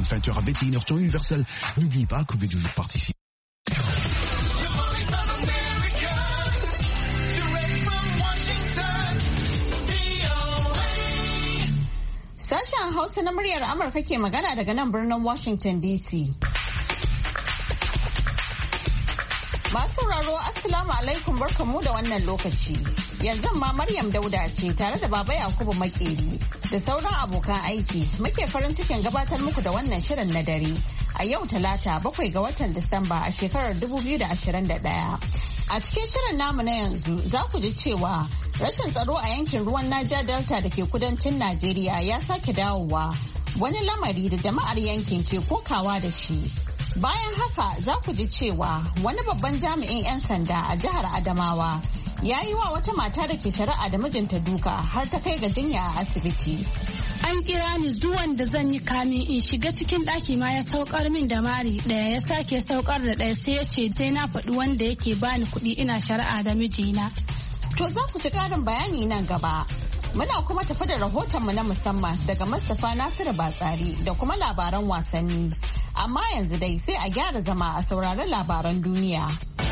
20h à 21h sur Universal. N'oubliez pas que vous pouvez toujours participer. Sashen Hausa na muryar Amurka ke magana daga nan birnin Washington DC. Masu sauraro Assalamu alaikum barkamu da wannan lokaci. Yanzu ma Maryam Dauda ce tare da Baba Yakubu Makeri da sauran abokan aiki muke farin cikin gabatar muku da wannan shirin na dare. A yau Talata 7 ga watan Disamba a shekarar 2021. A cikin shirin namu na yanzu za ku ji cewa rashin tsaro a yankin ruwan Niger Delta da ke kudancin Najeriya ya sake dawowa, wani lamari da jama'ar yankin ke kokawa da shi. Bayan haka za ku ji cewa wani babban jami'in 'yan sanda a jihar Adamawa ya yi wa wata mata da ke shari'a da mijinta duka har ta kai ga jinya a asibiti. An kira ni zuwan da zan yi kamin in shiga cikin ɗaki ma ya saukar min da mari ɗaya, ya sake saukar da ɗaya, sai ya ce sai na faɗi wanda yake bani kuɗi ina shari'a da mijina. To za ku ci ƙarin bayani nan gaba. Muna kuma tafi da rahotonmu na musamman daga Mustapha Nasiru Batsari da kuma labaran wasanni. Amma yanzu dai sai a gyara zama a saurari labaran duniya.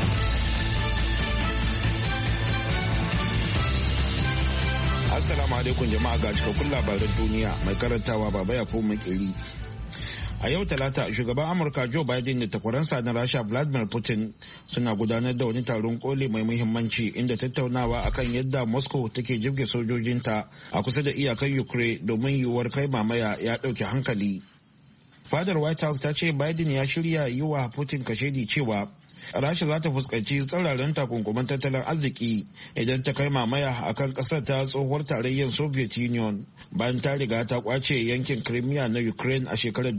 Assalamu alaikum jama'a, ga cikakkun labaran duniya mai karantawa Baba Yakubu Makeri. A yau Talata, shugaban Amurka Joe Biden da takwaransa na Rasha Vladimir Putin suna gudanar da wani taron koli mai muhimmanci inda tattaunawa akan yadda Moscow take jibge sojojinta a kusa da iyakar Ukraine domin yiwuwar kai mamaya ya ɗauke hankali. Fadar White House ta ce Biden ya shirya yi wa Putin kashedi cewa Rasha za ta fuskanci tsauraran takunkuman tattalin arziki idan ta kai mamaya a kan kasar ta tsohuwar tarayyar Soviet Union bayan ta riga ta kwace yankin Crimea na Ukraine a shekarar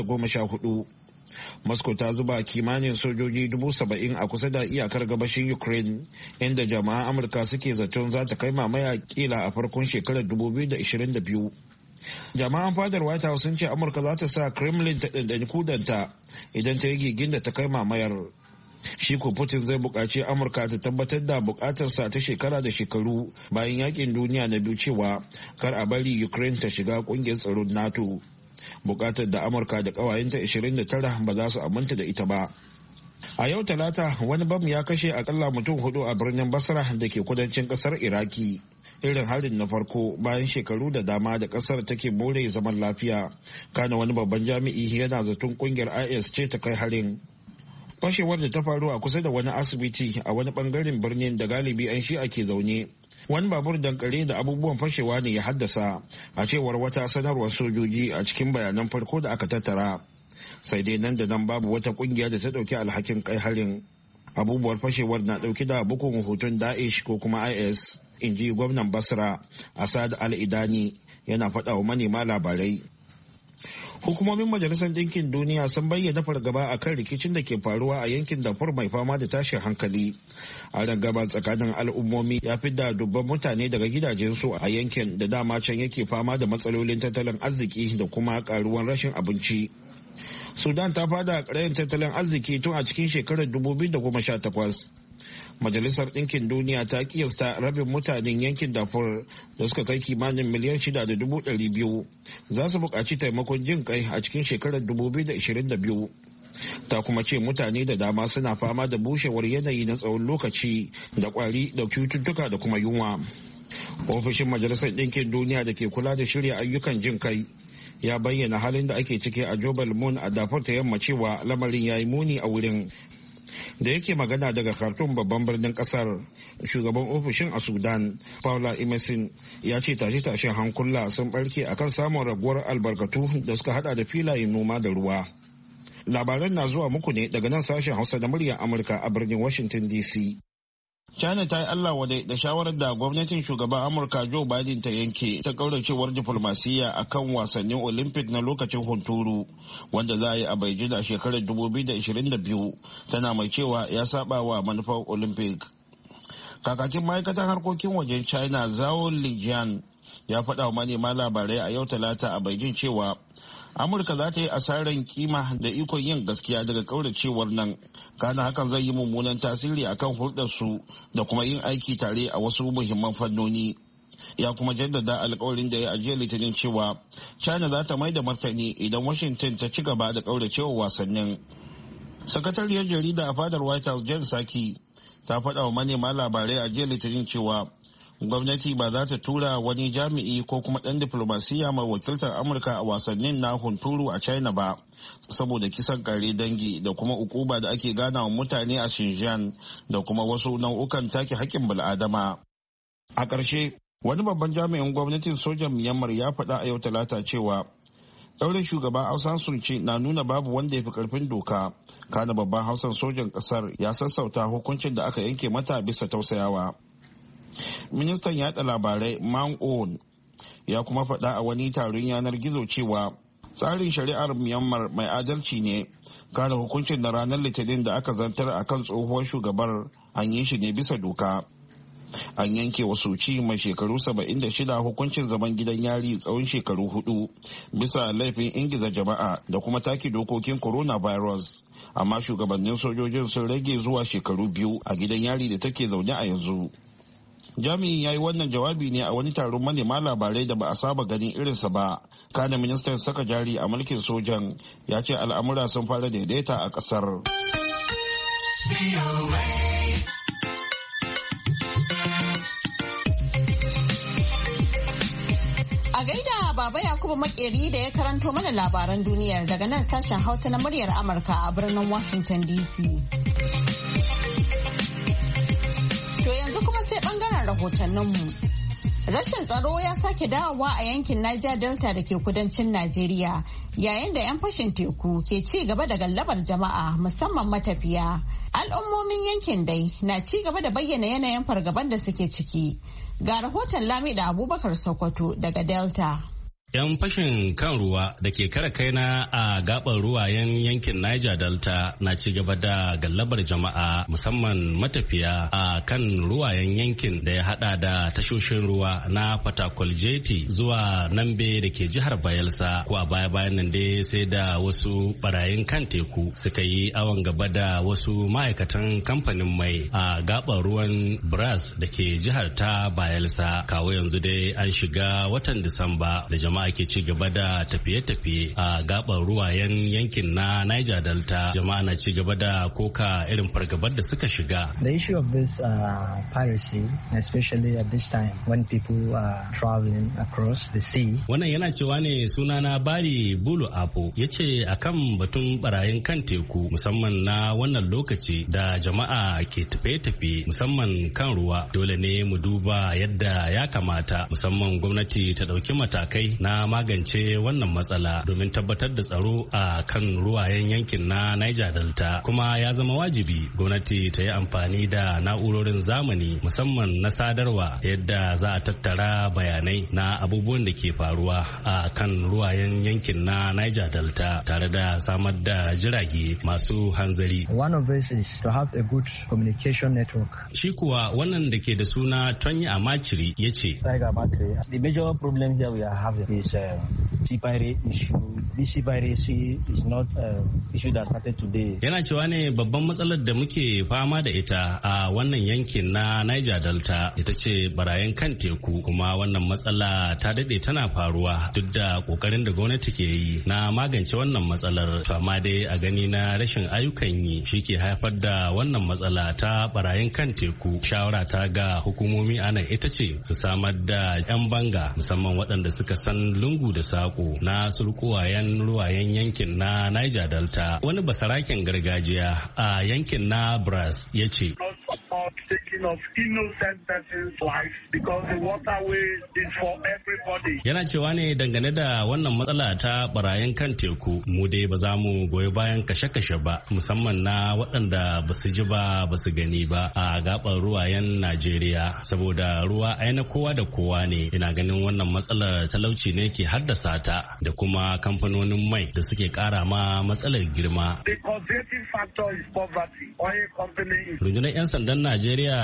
2014. Moscow ta zuba kimanin sojoji 70,000 a kusa da iyakar gabashin Ukraine, inda jama'an Amurka suke zaton za ta kai mamaya kila a farkon shekarar 2022. Jama'an fadar White House sun ce Amurka za ta sa Kremlin ta ɗanɗani kudanta idan ta yi gigin da ta kai mamayar. Shi ko Putin zai buƙaci Amurka ta tabbatar da buƙatarsa ta shekara da shekaru bayan yakin duniya na biyu cewa kar a bari Ukraine ta shiga ƙungiyar tsaron NATO. Buƙatar da Amurka da ƙawayenta 29 ba za su aminta da ita ba. A yau Talata, wani bam ya kashe akalla mutum 4 a birnin Basra da ke kudancin ƙasar Iraki. Irin harin na farko bayan shekaru da dama da ƙasar take more zaman lafiya. Kana wani babban jami'i yana zaton ƙungiyar IS ce ta kai harin. Fashewar da ta faru a kusa da wani asibiti a wani bangaren birnin da galibi 'yan shi'a ke zaune. Wani babur dankare da abubuwan fashewa ne ya haddasa, a cewar wata sanarwar sojoji a cikin bayanan farko da aka tattara. Sai dai nan da nan babu wata kungiya da ta dauki alhakin kai harin. Abubuwar fashewar na dauki da bugun hoton Daesh ko kuma IS, in ji gwamnan Basra Asad Al-Idani yana faɗa wa manema labarai. Hukumomin Majalisar Ɗinkin Duniya sun bayyana fargaba a kan rikicin da ke faruwa a yankin Darfur mai fama da tashin hankali. A gaba tsakanin al'ummomi ya da dubban mutane daga gidajensu a yankin da dama can yake fama da matsalolin tattalin arziki da kuma karuwan rashin abinci. Sudan ta fada ƙarayin tattalin arziki tun a cikin shekarar 2018. Majalisar Ɗinkin Duniya ta kiyasta rabin mutanen yankin Darfur da suka kai kimanin miliyan 6.200 za su buƙaci taimakon jin kai a cikin shekarar 2022. Ta kuma ce mutane da dama suna fama da bushewar yanayi na tsawon lokaci da ƙwari da cututtuka da kuma yunwa. Ofishin Majalisar Ɗinkin Duniya da ke kula da shirya ayyukan jin kai ya bayyana halin da ake ciki a Jobel Moon a Darfur ta yamma cewa lamarin ya yi muni a wurin. Da yake magana daga Khartoum babban birnin kasar, shugaban ofishin a Sudan, Paula Emerson, ya ce tashe-tashen hankula sun barke akan samun raguwar albarkatu da suka hada da filayen noma da ruwa. Labaran na zuwa muku ne daga nan sashen Hausa da muryar Amurka a birnin Washington DC. China ta yi Allah wadai da shawarar da gwamnatin shugaban Amurka Joe Biden ta yanke ta kauracewar diflomasiyya a kan wasannin Olympic na lokacin hunturu wanda za a yi a Beijing a shekarar 2022, tana mai cewa ya saba wa manufar Olympic. Kakakin ma'aikatan harkokin wajen China Zhao Lijian ya faɗa wa manema labarai a yau Talata a Beijing cewa Amurka za ta yi asarar kima da ikon yin gaskiya daga kauracewar nan, kana hakan zai yi mummunan tasiri akan hulɗarsu da kuma yin aiki tare a wasu muhimman fannoni. Ya kuma jaddada alkawarin da ya ajiye Litinin cewa China za ta mai da martani idan Washington ta ci gaba da kauracewa wasannin. Sakatariyar jarida a fadar White House Jen Psaki ta faɗa wa manema labarai a jiya Litinin cewa gwamnati ba za ta tura wani jami'i ko kuma ɗan diflomasiyya mai wakiltar Amurka a wasannin na hunturu a China ba, saboda kisan kare dangi da kuma ukuba da ake gana wa mutane a Xinjiang da kuma wasu nau'ukan take haƙƙin bil'adama. A ƙarshe, wani babban jami'in gwamnatin sojan Myanmar ya faɗa a yau Talata cewa ɗaurin shugaba Aung San Suu Kyi na nuna babu wanda ya fi ƙarfin doka, kana babban hausan sojan ƙasar ya sassauta hukuncin da aka yanke mata bisa tausayawa. Ministan yaɗa labarai Mang On ya kuma faɗa a wani taron yanar gizo cewa tsarin shari'ar Myanmar mai adalci ne, kana hukuncin na ranar Litinin da aka zantar a kan tsohuwar shugabar an yi shi ne bisa doka. An yanke wa Suu Kyi mai shekaru 76 hukuncin zaman gidan yari tsawon shekaru 4 bisa laifin ingiza jama'a da kuma take dokokin coronavirus, amma shugabannin sojojin sun rage zuwa shekaru 2 a gidan yari da take zaune a yanzu. Jami'in ya yi wannan jawabi ne a wani taron manema labarai da ba a saba ganin irinsa ba. Kana ministan saka jari a mulkin sojan ya ce al'amura sun fara daidaita a ƙasar. A gaida Baba Yakubu Makeri da ya karanto mana labaran duniyar daga nan sashen Hausa na muryar Amurka a birnin Washington DC. To yanzu kuma sai bangaren rahotanninmu. Rashin tsaro ya sake dawowa a yankin Niger Delta da ke kudancin Najeriya, yayin da 'yan fashin teku ke ci gaba da gallabar jama'a musamman matafiya. Al'ummomin yankin dai na ci gaba da bayyana yanayin fargaban da suke ciki. Ga rahoton Lamida Abubakar Sokoto daga Delta. 'Yan fashin kan ruwa da ke kare kaina a gabar ruwayen yankin Niger Delta na ci gaba da gallabar jama'a musamman matafiya a kan ruwayen yankin da ya hada da tashoshin ruwa na Fatakwal Jeti zuwa Nambe da ke jihar Bayelsa, ko a baya-bayan nan dai sai da wasu barayin kan teku suka yi awon gaba da wasu ma'aikatan kamfanin mai a gabar ruwan Brass da ke jihar ta Bayelsa. Kawo yanzu dai an shiga watan Disamba da jama'a ke ci gaba da tafiye-tafiye a gabar ruwayen yankin na Niger Delta. Jama'a na ci gaba da koka irin fargabar da suka shiga. The issue of this piracy, especially at this time when people are traveling across the sea. Wannan yana cewa ne sunana Bari Bulu Apo, ya ce akan batun barayin kan teku musamman na wannan lokaci da jama'a ke tafiye-tafiye musamman kan ruwa, dole ne mu duba yadda ya kamata musamman gwamnati ta ɗauki matakai na magance wannan matsala domin tabbatar da tsaro a kan ruwayen yankin na Niger Delta. Kuma ya zama wajibi gwamnati ta yi amfani da na'urorin zamani musamman na sadarwa yadda za a tattara bayanai na abubuwan da ke faruwa a kan ruwayen yankin na Niger Delta tare da samar da jirage masu hanzari. One of this is to have a good communication network. Shi kuwa wannan da ke da suna Tonyi Amachiri ya ce. The major problem here we are having is sea pirate issue. This sea piracy is not issue that started today. Yana cewa ne babban matsalar da muke fama da ita a wannan yankin na Niger Delta ita ce barayin kan teku, kuma wannan matsala ta dade tana faruwa duk da kokarin da gwamnati ke yi na magance wannan matsalar. To amma dai a gani na rashin ayyukan yi shi ke haifar da wannan matsala ta barayin kan teku. Shawara ta ga hukumomi anan ita ce su samar da 'yan banga musamman waɗanda suka san lungu da sako na surkuwayen ruwayen yankin na Niger Delta. Wani basaraken gargajiya a yankin na Brass ya ce. Of innocent person's life because the waterway is for everybody. Yana cewa ne dangane da wannan matsala ta barayin kan teku, mu dai ba za mu goyi bayan kashe-kashe ba musamman na waɗanda ba su ji ba ba su gani ba a gabar ruwayen Najeriya, saboda ruwa aina kowa da kowa ne. Ina ganin wannan matsalar talauci ne ke haddasa ta da kuma kamfanonin mai da suke ƙara ma matsalar girma. The causative factor is poverty. Oil company. Rundunar 'yan sandan Najeriya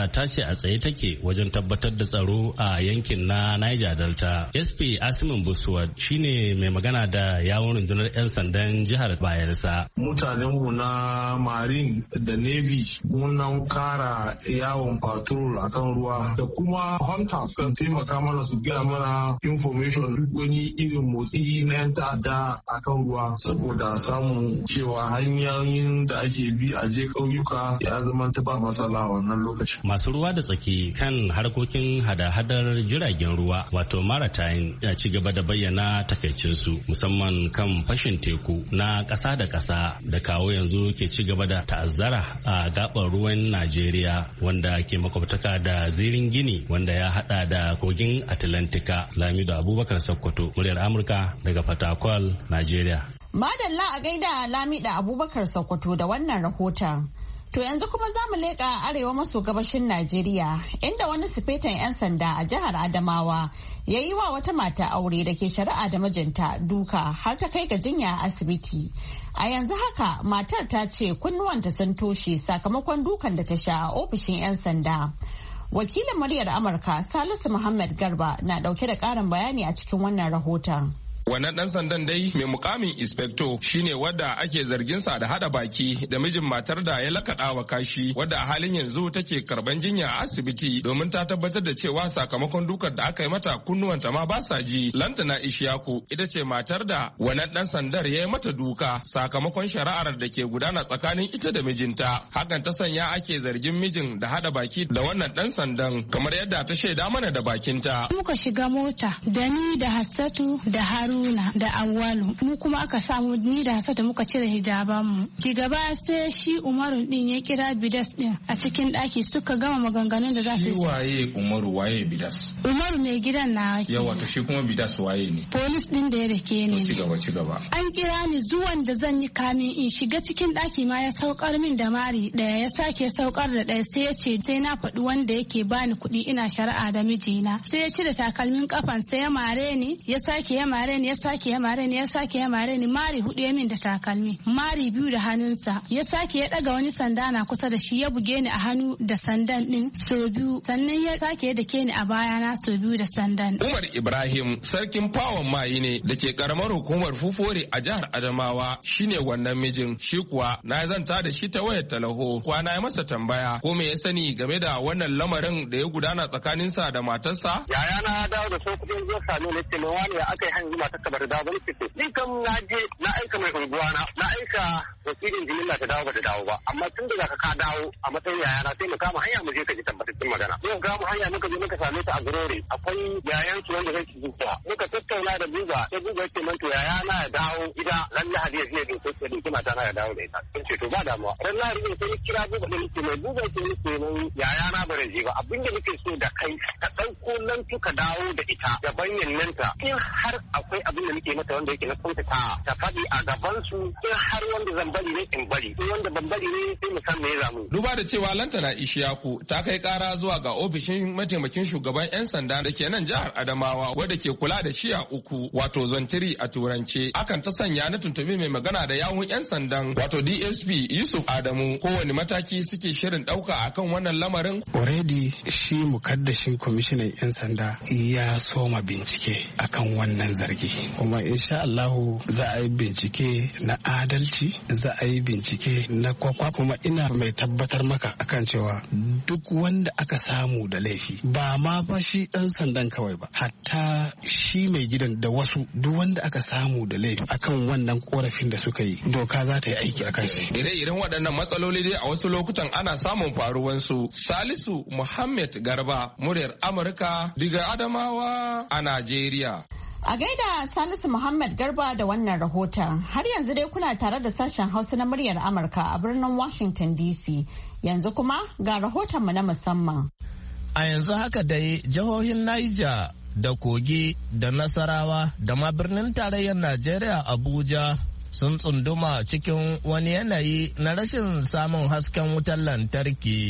ta ce a tsaye take wajen tabbatar da tsaro a yankin na Niger Delta. SP Asimin Buswad shine mai magana da yawon rundunar 'yan sandan jihar Bayelsa. Mutanenmu na Marine da Navy mun kara yawon patrol akan ruwa da kuma hunters kan taimaka mana su gaya mana information duk wani irin motsi na 'yan ta'adda akan ruwa saboda samun cewa hanyoyin da ake bi a je ƙauyuka ya zama ta ba matsala wannan lokaci. Masu ruwa da tsaki kan harkokin hada-hadar jiragen ruwa wato maritime ya ci gaba da bayyana takaicinsu musamman kan fashin teku na ƙasa da ƙasa da kawo yanzu ke ci gaba da ta'azzara a gaɓar ruwan Najeriya wanda ke makwabtaka da zirin Gini wanda ya hada da kogin Atlantika. Lamido Abubakar Sokoto, muryar Amurka daga Fatakwal, Najeriya. Madalla a gaida Lamida Abubakar Sokoto da wannan rahoton. To yanzu kuma za mu leƙa arewa maso gabashin Najeriya inda wani sifetan 'yan sanda a jihar Adamawa ya yi wa wata mata aure da ke shari'a da mijinta duka har ta kai ga jinya a asibiti. A yanzu haka matar ta ce kunnuwanta sun toshe sakamakon dukan da ta sha a ofishin 'yan sanda. Wakilin muryar Amurka Salisu Muhammad Garba na ɗauke da ƙarin bayani a cikin wannan rahoton. Wannan dan sandan dai mai mukamin inspector shine wadda ake zargin sa da hada baki da mijin matar da ya lakaɗa wa kashi wadda a halin yanzu take karban jinya a asibiti domin ta tabbatar da cewa sakamakon dukar da aka yi mata kunnuwanta ma ba sa ji. Lantana Ishaku ita ce matar da wannan dan sandar ya yi mata duka sakamakon shari'ar da ke gudana tsakanin ita da mijinta. Hakan ta sanya ake zargin mijin da hada baki da wannan dan sandan kamar yadda ta shaida mana da bakinta. Muka shiga mota da ni da Hassatu da Haruna da Awwalu mu kuma aka samu ni da Hassatu muka cire hijaban mu. Gaba sai shi Umaru din ya kira Bidas din a cikin daki suka gama maganganun da za su yi. Waye Umaru waye Bidas? Umaru mai gidan na. Yawa to shi kuma Bidas waye ne? Police din da ya rike ne. Ci gaba. An kira ni zuwan da zan yi kamin in shiga cikin daki ma ya saukar min da mari daya ya sake saukar da daya sai ya ce sai na faɗi wanda yake bani kuɗi ina shari'a da mijina. Sai ya cire takalmin kafan sai ya mare ni ya sake ya mare ni ya sake ya mare ni ya sake ya mare ni mari hudu ya min da takalmi mari biyu da hannunsa ya sake ya daga wani sanda na kusa da shi ya buge ni a hannu da sandan din so biyu sannan ya sake ya dake ni a baya na so biyu da sandan. Umar Ibrahim sarkin fawon mayi ne da ke karamar hukumar Fufore a jihar Adamawa shine wannan mijin shi kuwa na zanta da shi ta wayar talaho kwana ya masa tambaya ko me ya sani game da wannan lamarin da ya gudana tsakaninsa da matarsa. Yaya na dawo da so kudin zuwa salo ne ce mai wani ya aka yi hanyar matarsa bata dawo ba ne ce ni kam na je na aika mai unguwa na aika wakilin jimilla ta dawo bata dawo ba amma tun da ka dawo a matsayin yaya na sai mu kama hanya mu je ka ji tabbatattun magana. Yau kama hanya muka je muka same ta a Gurore akwai yayan su wanda zai ci zuwa muka tattauna da Buga sai Buga yake man to yaya na ya dawo gida ran Lahadi ya je da sai da mata na ya dawo da ita. Sun ce to ba damuwa ran Lahadi ne sai kira Buga da nake mai Buga yake nake mai yaya na bare je ba abinda nake so da kai ka dauko nan ka dawo da ita da bayyananta in har akwai abin da nake mata wanda yake na kuntata ta faɗi a gaban su in har wanda zan bari ne in bari in wanda ban bari ne sai mu san me ya zamu. Duba da cewa Lantana Ishaku ta kai kara zuwa ga ofishin mataimakin shugaban 'yan sanda da ke nan jihar Adamawa wadda ke kula da shiya uku wato zontiri a turance akan ta sanya na tuntubi mai magana da yawun 'yan sandan wato DSP Yusuf Adamu kowane mataki suke shirin ɗauka akan wannan lamarin. Already shi mukaddashin kwamishinan 'yan sanda ya soma bincike akan wannan zargi kuma insha Allahu za a yi bincike na adalci za a yi bincike na kwakwa kuma ina mai tabbatar maka akan cewa duk wanda aka samu da laifi ba ma ba shi dan sandan kawai ba hatta shi mai gidan da wasu duk wanda aka samu da laifi akan wannan korafin da suka yi doka za ta yi aiki akan shi. Ire-iren waɗannan matsaloli dai a wasu lokutan ana samun faruwansu. Salisu Muhammad Garba muryar Amurka daga Adamawa a Najeriya. A gaida Salisu Muhammad Garba da wannan rahoton har yanzu dai kuna tare da sashen Hausa na muryar Amurka a birnin Washington DC yanzu kuma ga rahotonmu na musamman. A yanzu haka dai jihohin Niger da Kogi da Nasarawa da ma birnin tarayyar Najeriya Abuja sun tsunduma cikin wani yanayi na rashin samun hasken wutar lantarki.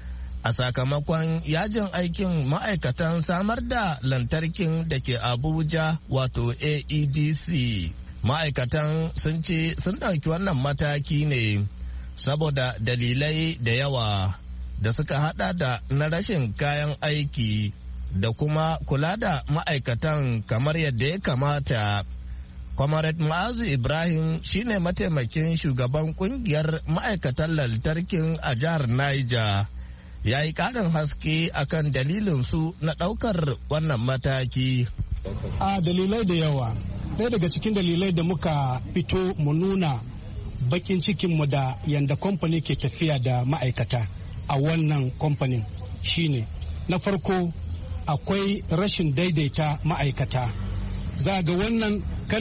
A sakamakon yajin aikin ma'aikatan samar da lantarkin da ke Abuja wato AEDC. Ma'aikatan sun ce sun ɗauki wannan mataki ne saboda dalilai da yawa da suka hada da na rashin kayan aiki da kuma kula da ma'aikatan kamar yadda ya kamata. Comrade Ma'azu Ibrahim shine mataimakin shugaban kungiyar ma'aikatan lantarkin a jihar Niger. Ya yi ƙarin haske akan dalilinsu na ɗaukar wannan mataki. A dalilai da yawa. Ɗaya daga cikin dalilai da muka fito mu nuna bakin cikinmu da yanda kamfani ke tafiya da ma'aikata a wannan kamfanin shine na farko akwai rashin daidaita ma'aikata. Za ga wannan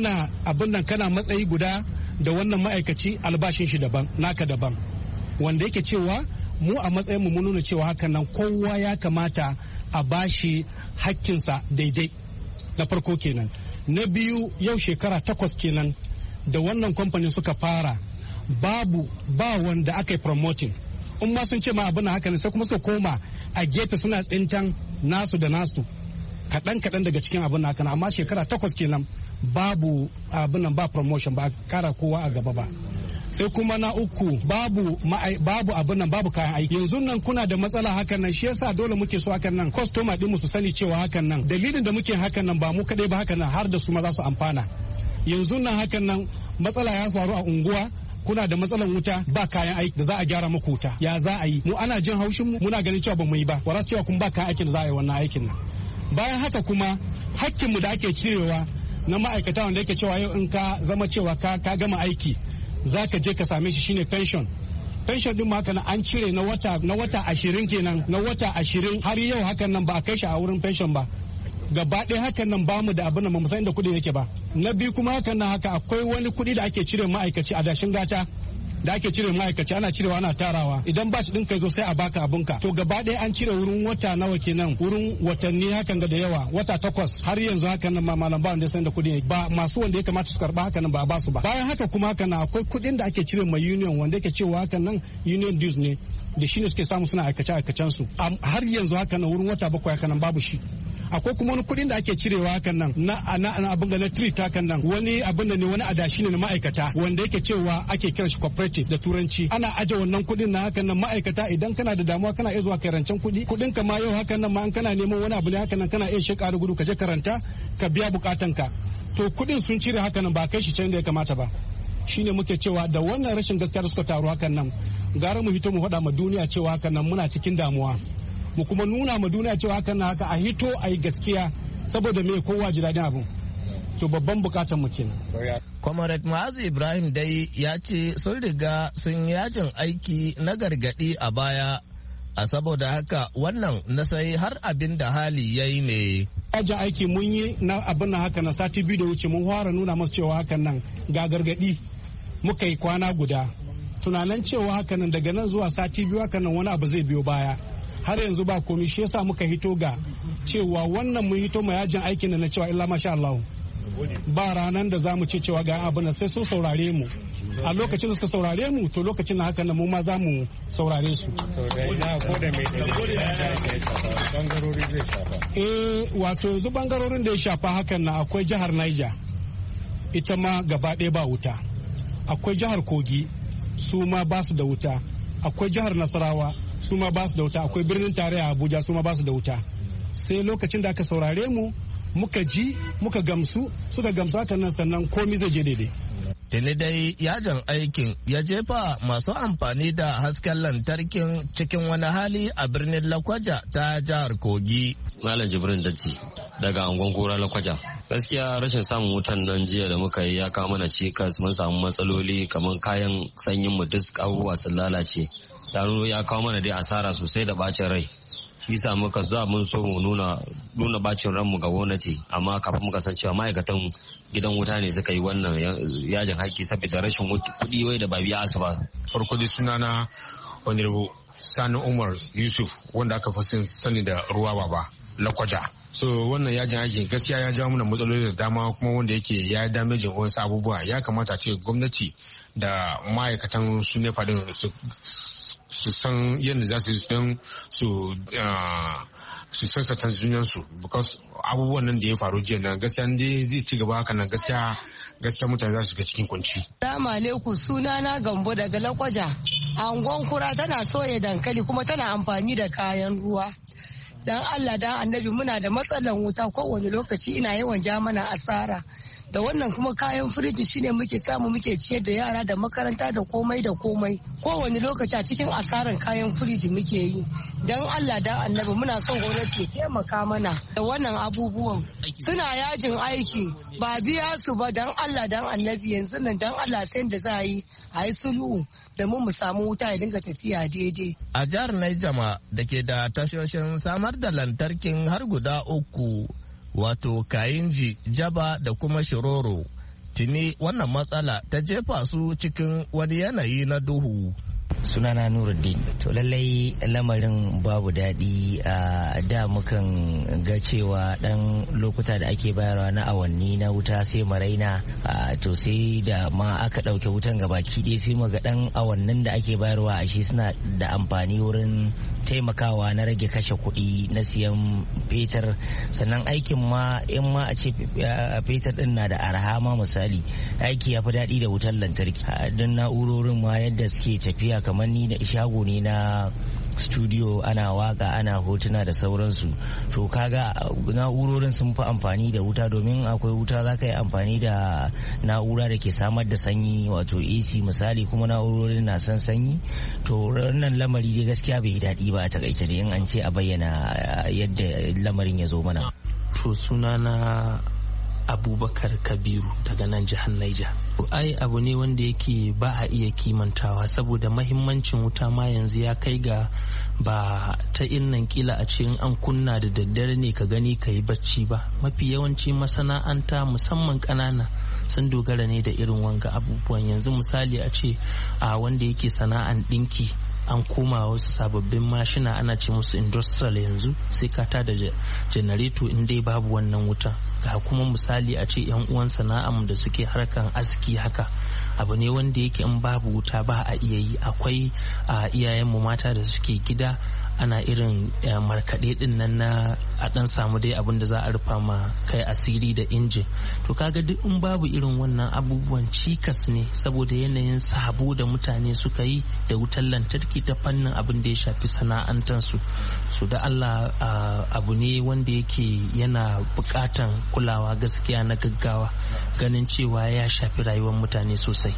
kana matsayi guda da wannan ma'aikaci albashin shi daban naka daban, wanda yake cewa mu a matsayin mu nuna cewa hakan nan kowa ya kamata a bashi hakkinsa daidai. Na farko kenan. Na biyu, yau shekara 8 kenan da wannan kamfanin suka fara ba wanda aka yi promoting. In ma sun ce ma abin haka ne sai kuma suka koma a gefe suna tsintan nasu da nasu kaɗan daga cikin abin haka, amma shekara 8 kenan babu abin nan, ba promotion, ba a kara kowa a gaba ba. Sai kuma na uku babu abin nan, babu kayan aiki. Yanzu nan kuna da matsala hakan nan, shi yasa dole muke so hakan nan customer din mu su sani cewa hakan nan dalilin da muke hakan nan ba mu kadai ba, hakan nan har da su ma za su amfana. Yanzu nan hakan nan matsala ya faru a unguwa, kuna da matsalan wuta, ba kayan aiki da za a gyara muku wuta, ya za a yi? Mu ana jin haushin mu, muna ganin cewa ba mu yi ba, wala cewa kun ba kayan aikin da za a yi wannan aikin nan. Bayan haka kuma hakkin mu da ake cirewa na ma'aikata wanda yake cewa yau in ka zama cewa ka gama aiki za ka je ka same shi shine pension din ma haka an cire na wata 20 kenan, na wata 20 har yau hakan nan ba a kai shi a wurin pension ba. Gaba ɗaya hakan nan ba mu da abin nan, ba mu san da kuɗi yake ba. Na biyu kuma hakan nan haka akwai wani kuɗi da ake cire ma'aikaci a dashin gata da ake cire ma'aikaci, ana cirewa ana tarawa, idan ba shi ɗin kai zo sai a baka abinka. To gaba ɗaya an cire wurin wata nawa kenan, wurin watanni hakan ga da yawa, wata 8 har yanzu hakan nan ma malam ba wanda san da kuɗi ba, masu wanda ya kamata su karɓa hakan nan ba a basu ba. Bayan haka kuma hakan nan akwai kuɗin da ake cire ma union wanda yake cewa hakan nan union dues ne, da shi ne suke samu suna aikacen su. Har yanzu hakan nan wurin wata 7 hakan nan babu shi. Akwai kuma wani kuɗin da ake cirewa hakan nan na abin da na treat hakan nan, wani abin da ne, wani adashi ne na ma'aikata wanda yake cewa ake kiran shi cooperative da turanci. Ana aje wannan kuɗin na hakan nan ma'aikata, idan kana da damuwa kana iya zuwa kai rancen kuɗin ka ma yau hakan nan ma an kana neman wani abu ne hakan nan kana iya sheka da gudu ka je karanta ka biya bukatan ka. To kuɗin sun cire hakan nan ba kai shi can da ya kamata ba. Shine muke cewa da wannan rashin gaskiya da suka taru hakan nan, gara mu hito mu faɗa ma duniya cewa hakan nan muna cikin damuwa. Mu kuma nuna ma duniya cewa hakan na haka a hito a yi gaskiya, saboda me kowa ji daɗin abin. To babban bukatan mu kenan. Comrade Ma'azu Ibrahim dai ya ce sun riga sun yajin aiki na gargaɗi a baya, a saboda haka wannan na sai har abin da hali ya yi ne. Yajin aiki mun yi na abin na haka na sati 2 da wuce, mun fara nuna masu cewa hakan nan ga gargaɗi, muka yi kwana guda. Tunanin cewa hakan nan daga nan zuwa sati 2 hakan nan wani abu zai biyo baya. Har yanzu ba komi, shi yasa muka hito ga cewa wannan mun hito ma yajin aikin da na cewa illa masha Allah ba ranar da za mu ce cewa ga abin sai sun saurare mu. A lokacin da suka saurare mu, to lokacin na haka nan mu ma za mu saurare su. Wato yanzu bangarorin da ya shafa hakan na akwai jihar Niger, ita ma gaba ɗaya ba wuta. Akwai jihar Kogi, su ma ba su da wuta. Akwai jihar Nasarawa, su ma ba su da wuta. Akwai birnin tarayya Abuja, su ma ba su da wuta. Sai lokacin da aka saurare mu, muka ji, muka gamsu, suka gamsu hakan nan, sannan komi zai je daidai. Tuni dai yajin aikin ya jefa masu amfani da hasken lantarkin cikin wani hali a birnin Lakwaja ta jihar Kogi. Malam Jibrin Datti daga angon kura Lakwaja. Gaskiya rashin samun wutan nan jiya da muka yi ya kawo mana cikas, mun samu matsaloli kamar kayan sanyin mu duk abubuwa sun lalace. Ya kawo mana dai asara sosai da bacin rai. Shi sa muka zuwa mun so mu nuna bacin ranmu ga gwamnati, amma kafin muka san cewa ma'aikatan gidan wuta ne suka yi wannan yajin haƙƙi saboda rashin kuɗi wai da ba biya su ba. Farko dai sunana Honorable Sani Umar Yusuf, wanda aka fi sani da ruwa baba Lakwaja. So wannan yajin aiki gaskiya ya jawo mana matsaloli da dama, kuma wanda yake ya damejin wasu abubuwa. Ya kamata ce gwamnati da ma'aikatan su nefa din su san yadda za su yi don su sassata junansu, because abubuwan nan da ya faru jiya nan gaskiya ne zai ci gaba haka nan gaskiya mutane za su shiga cikin kunci. Assalamu alaikum, sunana Gambo daga Lakwaja. angon kura tana soya dankali kuma tana amfani da kayan ruwa. Dan Allah dan annabi muna da matsalan wuta kowane lokaci ina yawan ja mana asara. Da wannan kuma kayan firiji shine muke samu muke ciyar da yara da makaranta da komai da komai. Kowane lokaci a cikin asaran kayan firiji muke yi. Dan Allah dan annabi muna son gwamnati ya taimaka mana da wannan abubuwan. Suna yajin aiki ba biya su ba dan Allah dan annabi yanzu nan dan Allah sai da za a yi sulhu da mu samu wuta ya dinga tafiya daidai. A jihar Naijama da ke da tashoshin samar da lantarkin har guda 3 wato Kayinji, Jaba da kuma Shiroro, tuni wannan matsala ta jefa su cikin wani yanayi na duhu. Sunana Nuruddin. To lallai lamarin babu daɗi. A da mukan ga cewa ɗan lokuta da ake bayarwa na awanni na wuta sai maraina, to sai da ma aka ɗauke wutan gabaki ɗaya sai muga ɗan awannin da ake bayarwa a shi suna da amfani wurin taimakawa na rage kashe kuɗi na siyan fetur. Sannan aikin ma in ma a ce fetur ɗin na da arha ma misali aiki ya fi daɗi da wutar lantarki. Don na'urorin ma yadda suke tafiya kamar ni da shago ne na studio ana waka ana hotuna da sauransu, to kaga na'urorin sun fi amfani da wuta domin akwai wuta za ka yi amfani da na'ura da ke samar da sanyi wato AC misali, kuma na'urorin na son sanyi. To wannan lamari dai gaskiya bai daɗi ba a takaice da in an ce a bayyana yadda lamarin ya zo mana. To sunana Abubakar Kabiru daga nan jihar Niger. Ai abu ne wanda yake ba a iya kimantawa saboda mahimmancin wuta ma yanzu ya kai ga ba ta innan kila a ce in an kunna da daddare ne ka gani ka yi bacci ba. Mafi yawanci masana'anta musamman ƙanana sun dogara ne da irin wanga abubuwan. Yanzu misali a ce a wanda yake sana'an ɗinki an koma wasu sababbin mashina ana ce musu industrial yanzu sai ka tada janareto in dai babu wannan wuta. Ga kuma misali a ce yan uwan sana'am da suke harkan aski haka abu ne wanda yake in babu wuta ba a iya yi. Akwai iyayenmu mata da suke gida ana irin markaɗe ɗin nan na a ɗan samu dai abin da za a rufa ma kai asiri da injin. To kaga duk in babu irin wannan abubuwan cikas ne saboda yanayin sabo da mutane suka yi da wutar lantarki ta fannin abin da ya shafi sana'antansu. So da Allah abu ne wanda yake yana buƙatan kulawa gaskiya na gaggawa ganin cewa ya shafi rayuwar mutane sosai.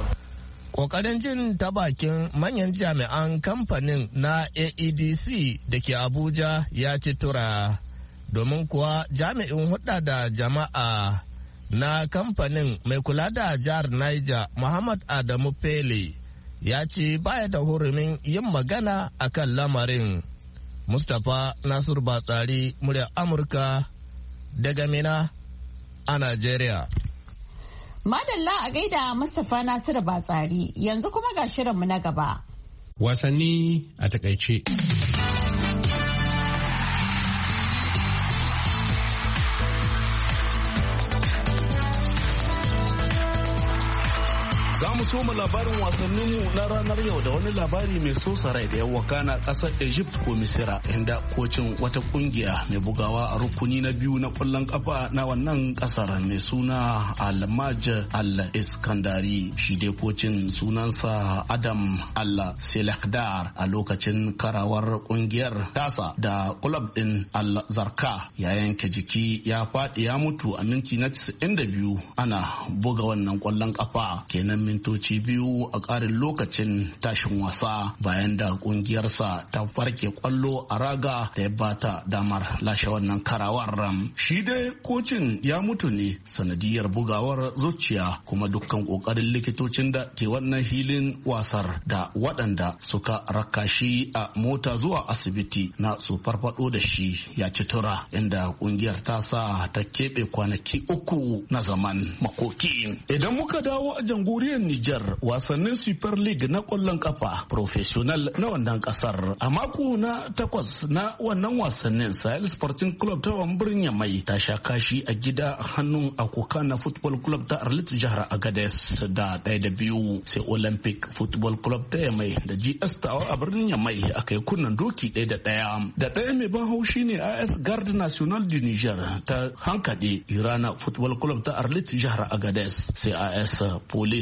Ƙoƙarin jin ta bakin manyan jami'an kamfanin na AEDC da ke Abuja ya ci tura, domin kuwa jami'in hulɗa da jama'a na kamfanin mai kula da jihar Niger Muhammad Adamu Pele ya ce baya da hurumin yin magana a kan lamarin. Mustapha Nasiru Batsari, muryar Amurka daga Mina a Najeriya. Madalla a gaida Mustapha Nasiru Batsari, yanzu kuma ga shirinmu na gaba. Wasanni a takaice. Za mu soma labarin wasanninmu na ranar yau da wani labari mai sosa rai da ya wakana kasar Egypt ko Misira, inda kocin wata kungiya mai bugawa a rukuni na biyu na kwallon kafa na wannan kasar mai suna Al-Maj Al-Iskandari, shi dai kocin sunansa Adam Al-Selakdar, a lokacin karawar kungiyar tasa da club din Al-Zarqa ya yanke jiki ya faɗi ya mutu a minti na 92 ana buga wannan kwallon kafa, kenan mintoci biyu a ƙarin lokacin tashin wasa bayan da ƙungiyarsa ta farke kwallo a raga da ya bata damar lashe wannan karawar. Shi dai kocin ya mutu ne sanadiyar bugawar zuciya, kuma dukkan ƙoƙarin likitocin da ke wannan hilin wasar da waɗanda suka raka shi a mota zuwa asibiti na su farfado da shi ya ci tura, inda ƙungiyar ta sa ta keɓe kwanaki 3 na zaman makoki. Idan muka dawo a jamhuriyar Nijar, wasannin Super League na ƙwallon kafa professional na wannan ƙasar a mako na 8 na wannan wasannin, Sahel Sporting Club ta Wambirin Yamai ta sha kashi a gida hannun Akoka na Football Club ta Arlit jihar Agades da 1-2, sai Olympic Football Club ta Yamai da GS Tawa a birnin Yamai aka yi kunnan doki 1-1. Da ɗaya mai ban haushi ne AS Garde National du Niger ta hankade Irana Football Club ta Arlit jihar Agades, sai AS Police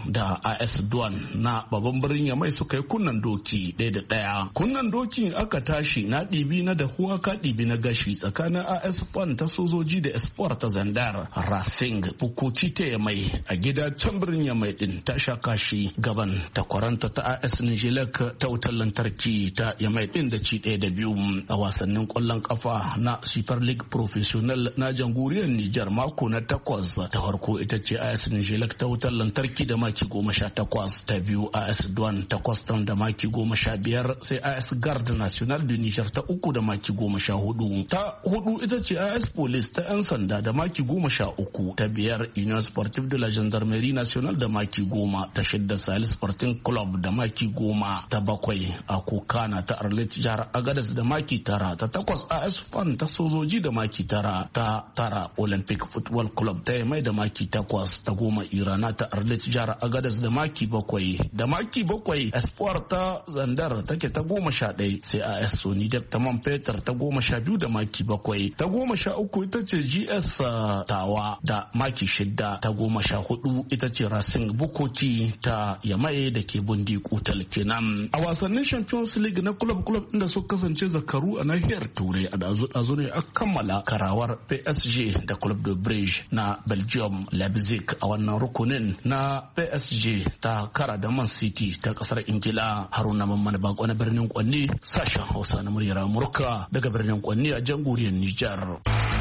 da AS Duan na babban birnin Yamai suka yi kunnan doki 1-1. Kunnan doki aka tashi na ɗibi na dahuwa ka ɗibi na gashi tsakanin AS Fan ta sojoji da Espoir ta Zandar. Racing Bukoki ta Yamai a gida can birnin Yamai din ta sha kashi gaban takwaranta ta AS Nijilek ta wutar lantarki ta Yamai din da ci 1-2 a wasannin kwallon kafa na Super League Professional na jamhuriyar Nijar mako na 8 ta farko ita ce AS Nijilek ta wutar lantarki da maki 18, ta biyu AS Douane ta Kwastam da maki 15, sai AS Garde National de Niger ta 3 da maki 14, ta 4 ita ce AS Police ta 'yan sanda da maki 13, ta 5 Union Sportive de la Gendarmerie Nationale da maki 10, ta 6 Sahel Sporting Club da maki 10, ta 7 Akokana ta Arlit jihar Agadez da maki 9, ta 8 AS Fan ta sojoji da maki 9, ta 9 Olympic Football Club ta Yamai da maki 8, ta 10 Irana ta Arlit jihar Agadez da maki 7, da maki 7 Espoir ta Zandar take ta 11, sai AS Sonidep ta Man Fetur ta 12 da maki 7, ta 13 ita ce GS Tawa da maki 6, ta 14 ita ce Racing Bukoki ta Yamai da ke bundi kutal kenan. A wasannin Champions League na club inda suka kasance zakaru a nahiyar Turai a dazu ne a kammala karawar PSG da Club de Brugge na Belgium. Leipzig a wannan rukunin na PSG ta kara da Man City ta kasar Ingila. Haruna Mamman Bako na birnin Kwanni, sashen Hausa na muryar Amurka daga birnin Kwanni a jamhuriyar Nijar.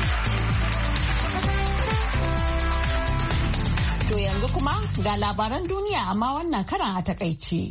To yanzu kuma ga labaran duniya amma wannan karan a takaice.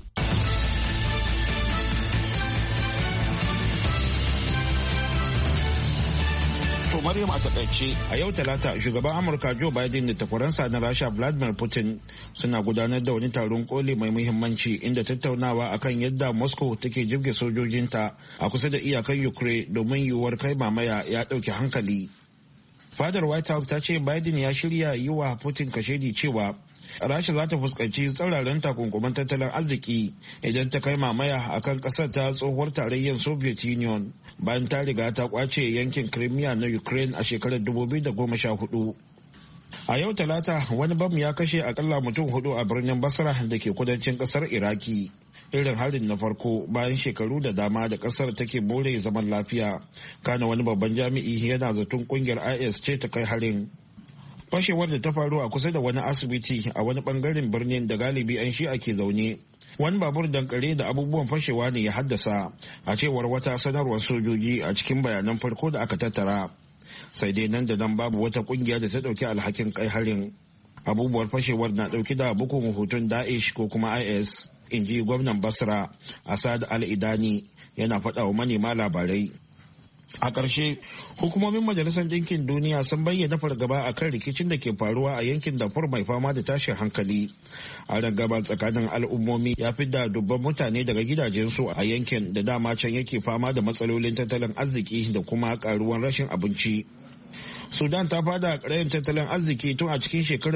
Maryam a takaice a yau talata shugaban Amurka Joe Biden da takwaransa na Rasha Vladimir Putin suna gudanar da wani taron koli mai muhimmanci inda tattaunawa akan yadda Moscow take jirge sojojinta a kusa da iyakan Ukraine domin yiwuwar kai mamaya ya dauke hankali. Fadar White House ta ce Biden ya shirya yi wa Putin kashedi cewa Rasha za ta fuskanci tsauraran takunkuman tattalin arziki idan ta kai mamaya a kan ƙasar ta tsohuwar tarayyar Soviet Union bayan ta riga ta kwace yankin Crimea na Ukraine a shekarar 2014. A yau talata wani bam ya kashe akalla mutum 4 a birnin Basra da ke kudancin ƙasar Iraki. Irin harin na farko bayan shekaru da dama da ƙasar take more zaman lafiya. Kana wani babban jami'i yana zaton ƙungiyar IS ce ta kai harin. Fashewar da ta faru a kusa da wani asibiti a wani bangaren birnin da galibi 'yan shi'a ke zaune. Wani babur dankare da abubuwan fashewa ne ya haddasa, a cewar wata sanarwar sojoji a cikin bayanan farko da aka tattara. Sai dai nan da nan babu wata kungiya da ta dauki alhakin kai harin. Abubuwar fashewar na dauki da bugun hoton Daesh ko kuma IS, in ji gwamnan Basra Asad Al-Idani yana faɗa wa manema labarai. A ƙarshe, hukumomin Majalisar Ɗinkin Duniya sun bayyana fargaba a kan rikicin da ke faruwa a yankin Darfur mai fama da tashin hankali. A rangaba tsakanin al'ummomi ya fi da dubban mutane daga gidajensu a yankin da dama can yake fama da matsalolin tattalin arziki da kuma ƙaruwan rashin abinci. Sudan ta fada ƙarayin tattalin arziki tun a cikin shekarar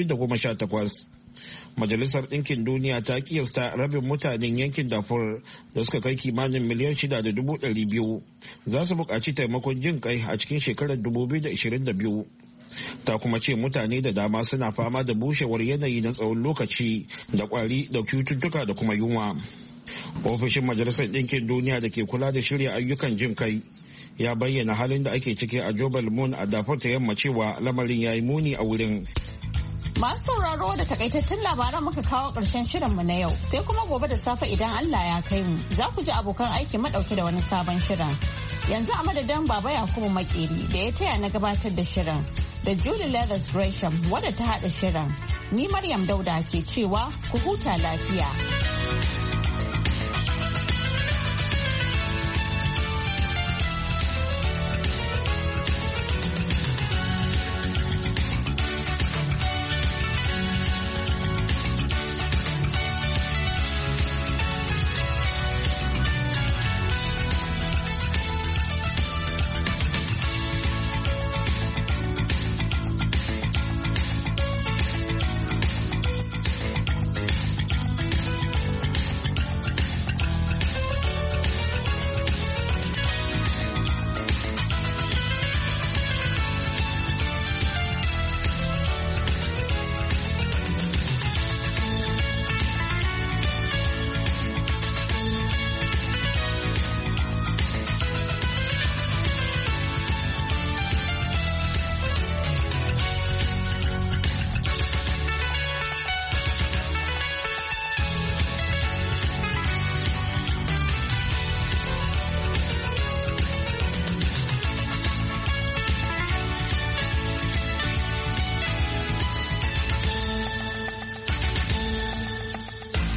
2018. Majalisar Ɗinkin Duniya ta kiyasta rabin mutanen yankin Darfur da suka kai kimanin miliyan 6.200 za su buƙaci taimakon jin kai a cikin shekarar 2022. Ta kuma ce mutane da dama suna fama da bushewar yanayi na tsawon lokaci da ƙwari da cututtuka da kuma yunwa. Ofishin Majalisar Ɗinkin Duniya da ke kula da shirya ayyukan jin kai ya bayyana halin da ake ciki a Jobel Moon a Darfur ta yamma cewa lamarin ya yi muni a wurin. Masu sauraro da takaitattun labaran muka kawo ƙarshen shirinmu na yau, sai kuma gobe da safe idan Allah ya kai mu za ku ji abokan aiki madauke da wani sabon shirin. Yanzu a madadin Baba Yakubu Makeri da ya taya na gabatar da shirin da Julie Leathers Gresham wadda ta haɗa shirin. Ni Maryam Dauda ke cewa ku huta lafiya.